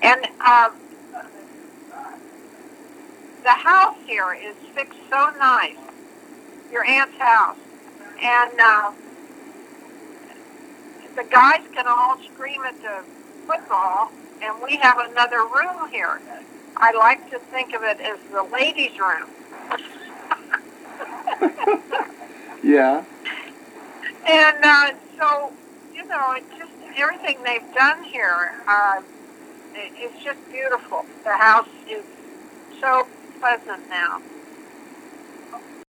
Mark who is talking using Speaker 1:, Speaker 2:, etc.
Speaker 1: And the house here is fixed so nice, your aunt's house. And the guys can all scream at the football, and we have another room here. I like to think of it as the ladies' room.
Speaker 2: Yeah.
Speaker 1: And so, you know, it's just everything they've done here. It's just beautiful. The house is so pleasant now.